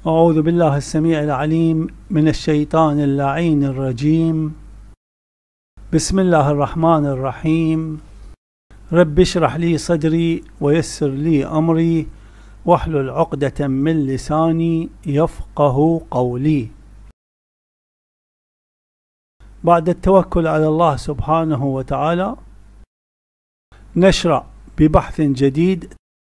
أعوذ بالله السميع العليم من الشيطان اللعين الرجيم. بسم الله الرحمن الرحيم. رب اشرح لي صدري ويسر لي أمري واحلل عقدة من لساني يفقه قولي. بعد التوكل على الله سبحانه وتعالى نشرع ببحث جديد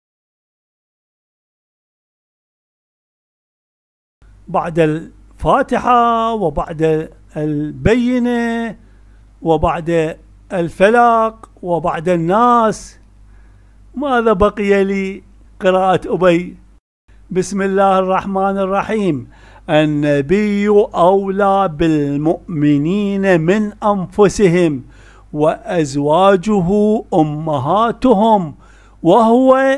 بعد الفاتحة وبعد البينة وبعد الفلق وبعد الناس. ماذا بقي لي؟ قراءة أبي. بسم الله الرحمن الرحيم. النبي أولى بالمؤمنين من أنفسهم وأزواجه أمهاتهم وهو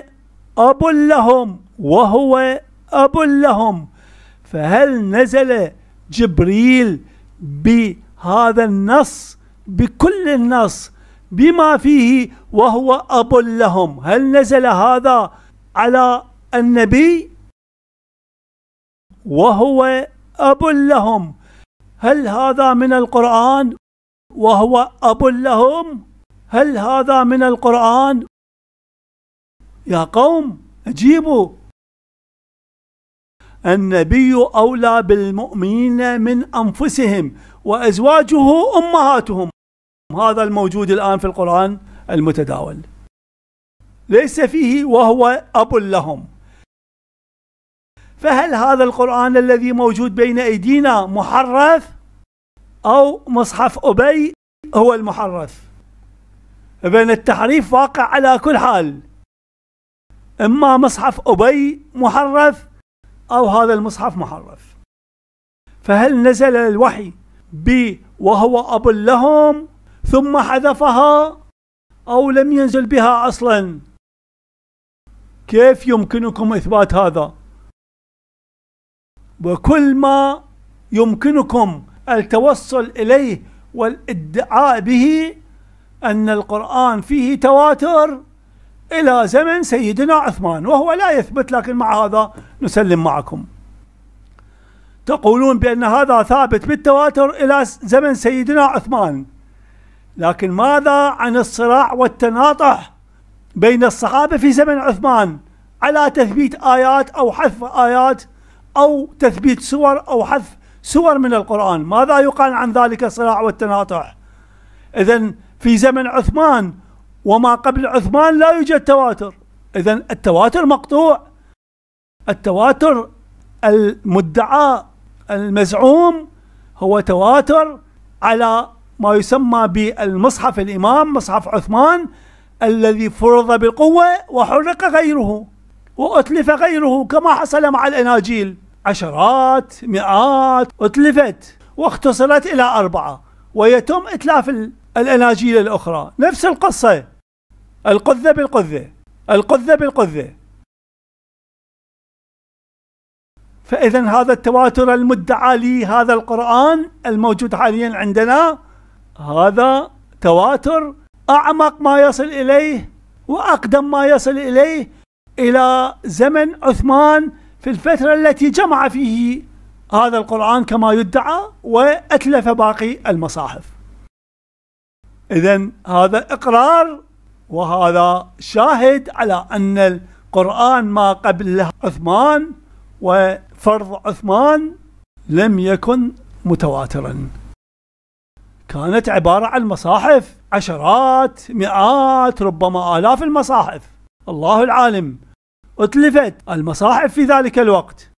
أب لهم. فهل نزل جبريل بهذا النص بكل النص بما فيه وهو أب لهم؟ هل نزل هذا على النبي وهو أب لهم؟ هل هذا من القرآن وهو أب لهم؟ هل هذا من القرآن؟ يا قوم أجيبوا. النبي أولى بالمؤمنين من أنفسهم وأزواجه أمهاتهم. هذا الموجود الآن في القرآن المتداول، ليس فيه وهو أب لهم. فهل هذا القرآن الذي موجود بين أيدينا محرف أو مصحف أبي هو المحرف؟ إذن التحريف واقع على كل حال، إما مصحف أبي محرف أو هذا المصحف محرف. فهل نزل الوحي وهو أب لهم ثم حذفها أو لم ينزل بها أصلا؟ كيف يمكنكم إثبات هذا؟ وكل ما يمكنكم التوصل إليه والادعاء به أن القرآن فيه تواتر إلى زمن سيدنا عثمان، وهو لا يثبت، لكن مع هذا نسلم معكم. تقولون بأن هذا ثابت بالتواتر إلى زمن سيدنا عثمان، لكن ماذا عن الصراع والتناطح بين الصحابة في زمن عثمان على تثبيت آيات أو حذف آيات أو تثبيت سور أو حذف سور من القرآن؟ ماذا يقال عن ذلك الصراع والتناطح؟ إذن في زمن عثمان وما قبل عثمان لا يوجد تواتر. إذن التواتر مقطوع. التواتر المدعى المزعوم هو تواتر على ما يسمى بالمصحف الإمام، مصحف عثمان، الذي فرض بالقوة وحرق غيره وأتلف غيره، كما حصل مع الأناجيل. عشرات مئات أتلفت واختصرت إلى 4 ويتم إتلاف الأناجيل الأخرى. نفس القصة، القذة بالقذة، القذة بالقذة. فإذا هذا التواتر المدعى لهذا القرآن الموجود حاليا عندنا، هذا تواتر أعمق ما يصل إليه وأقدم ما يصل إليه إلى زمن عثمان، في الفترة التي جمع فيه هذا القرآن كما يدعى وأتلف باقي المصاحف. إذن هذا إقرار وهذا شاهد على أن القرآن ما قبل عثمان وفرض عثمان لم يكن متواترا، كانت عبارة عن مصاحف، عشرات مئات ربما آلاف المصاحف، الله العالم. أتلفت المصاحف في ذلك الوقت.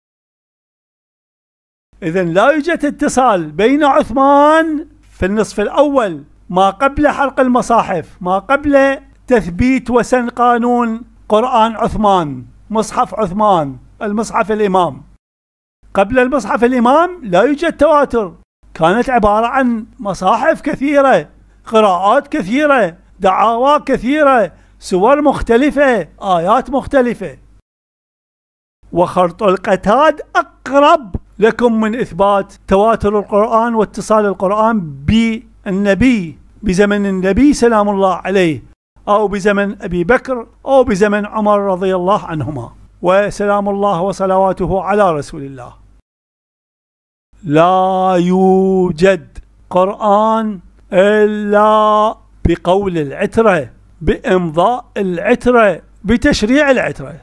إذن لا يوجد اتصال بين عثمان في النصف الأول ما قبل حرق المصاحف، ما قبل تثبيت وسن قانون قرآن عثمان، مصحف عثمان، المصحف الإمام. قبل المصحف الإمام لا يوجد تواتر، كانت عبارة عن مصاحف كثيرة، قراءات كثيرة، دعاوى كثيرة، سور مختلفة، آيات مختلفة. وخرط القتاد أقرب لكم من إثبات تواتر القرآن واتصال القرآن بالنبي بزمن النبي سلام الله عليه، أو بزمن أبي بكر، أو بزمن عمر رضي الله عنهما. وسلام الله وصلواته على رسول الله. لا يوجد قرآن إلا بقول العترة، بإمضاء العترة، بتشريع العترة.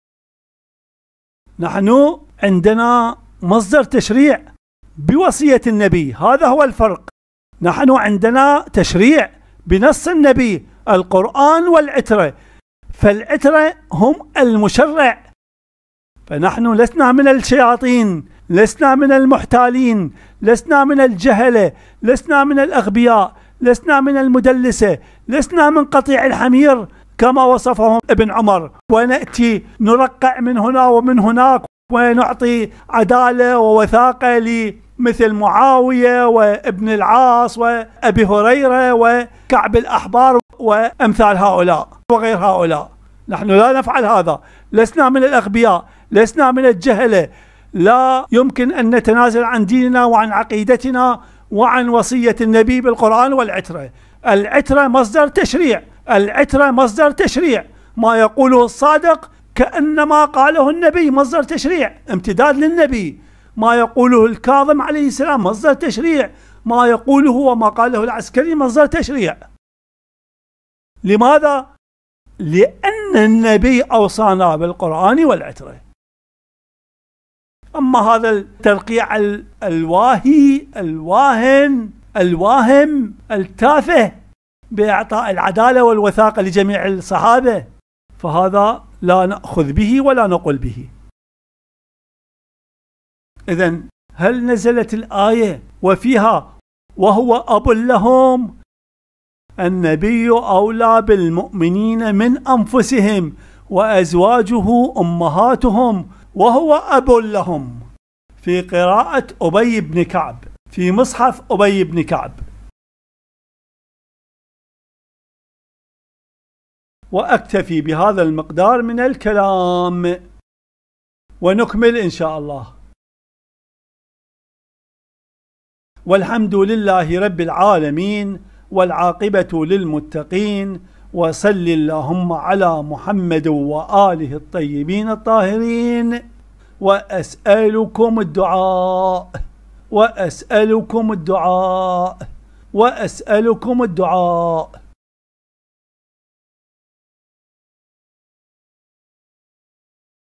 نحن عندنا مصدر تشريع بوصية النبي، هذا هو الفرق. نحن عندنا تشريع بنص النبي، القرآن والعترة، فالعترة هم المشرع. فنحن لسنا من الشياطين، لسنا من المحتالين، لسنا من الجهلة، لسنا من الأغبياء، لسنا من المدلسة، لسنا من قطيع الحمير كما وصفهم ابن عمر، ونأتي نرقع من هنا ومن هناك ونعطي عدالة ووثاقة لمثل معاوية وابن العاص وأبي هريرة وكعب الأحبار وأمثال هؤلاء وغير هؤلاء. نحن لا نفعل هذا، لسنا من الأغبياء، لسنا من الجهلة. لا يمكن أن نتنازل عن ديننا وعن عقيدتنا وعن وصية النبي بالقرآن والعترة. العترة مصدر تشريع، العترة مصدر تشريع، ما يقوله الصادق كأنما قاله النبي مصدر تشريع، امتداد للنبي. ما يقوله الكاظم عليه السلام مصدر تشريع، ما يقوله وما قاله العسكري مصدر تشريع. لماذا؟ لأن النبي أوصانا بالقرآن والعترة. أما هذا الترقيع الواهي الواهم التافه بإعطاء العدالة والوثاقة لجميع الصحابة، فهذا لا نأخذ به ولا نقول به. إذن هل نزلت الآية وفيها وهو أب لهم؟ النبي أولى بالمؤمنين من أنفسهم وأزواجه أمهاتهم وهو أب لهم، في قراءة أبي بن كعب في مصحف أبي بن كعب. وأكتفي بهذا المقدار من الكلام ونكمل إن شاء الله. والحمد لله رب العالمين، والعاقبة للمتقين، وصل اللهم على محمد وآله الطيبين الطاهرين. وأسألكم الدعاء، وأسألكم الدعاء، وأسألكم الدعاء.